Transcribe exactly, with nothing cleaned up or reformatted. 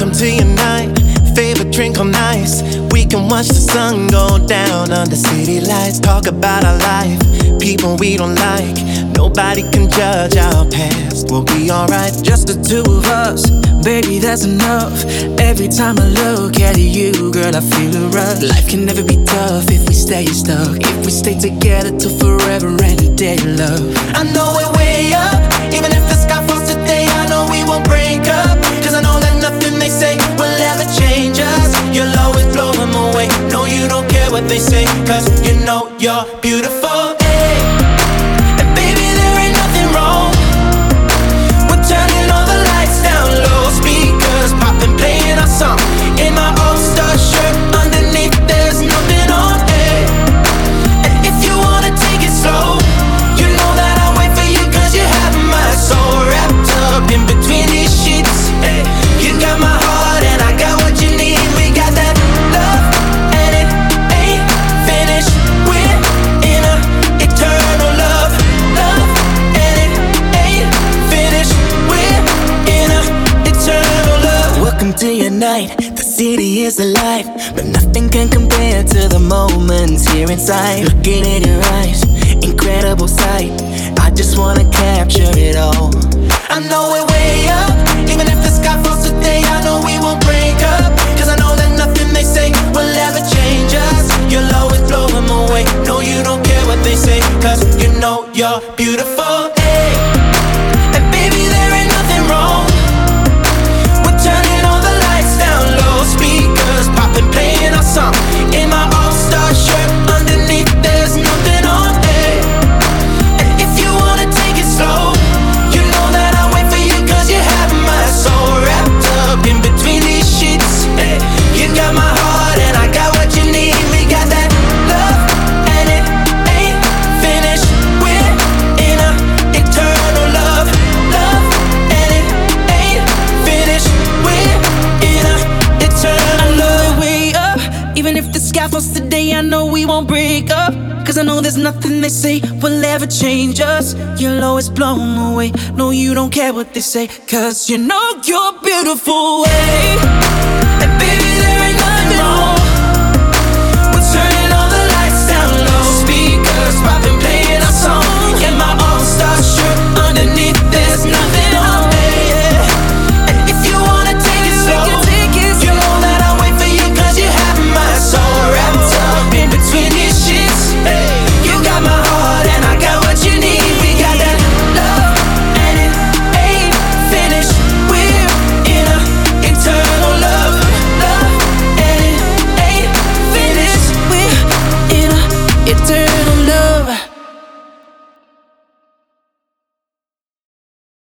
Welcome to your night, favorite drink on ice. We can watch the sun go down under city lights. Talk about our life, people we don't like. Nobody can judge our past, we'll be alright. Just the two of us, baby, that's enough. Every time I look at you, girl, I feel a rush. Life can never be tough if we stay stuck. If we stay together till forever and a day, love. I know we're way up, even if the sky falls today. I know we won't break up, cause I know that nothing they say will ever change us. You'll always blow them away. No, you don't care what they say, cause you know you're beautiful. Hey. And baby, there ain't nothing wrong. We're turning all the lights down low, speakers popping, playing our song. In my all-star shirt, underneath there's nothing on. Hey. And if you wanna take it slow, you know that I'll wait for you, cause you have my soul wrapped up in between these sheets. Hey. You got my heart and I got what you need. We got that love and it ain't finished. We're in a eternal love, love and it ain't finished. We're in a eternal love. Welcome to your night, the city is alive, but nothing can compare to the moments here inside. Looking in your eyes, incredible sight. I just wanna capture it all. I know we're way up, even if the sky falls today. I know we won't break up, cause I know that nothing they say will ever change us. You'll always blow them away. No, you don't care what they say, cause you know you're beautiful. Hey. And baby, there ain't nothing wrong. We're turning all the lights down low, speakers popping, playing our song. In my all-star shirt, underneath there's nothing on. Hey. And if you wanna take it slow, you know that I'll wait for you, cause you have my soul wrapped up in between these sheets. Hey. You got my heart and I got what you need. We got that love and it ain't finished. We're in a eternal love, love and it ain't finished. We're in a eternal love. Way up, even if the sky falls today, I know we won't break up, cause I know there's nothing they say will ever change us. You'll always blow them away. No, you don't care what they say, cause you know you're beautiful. Hey.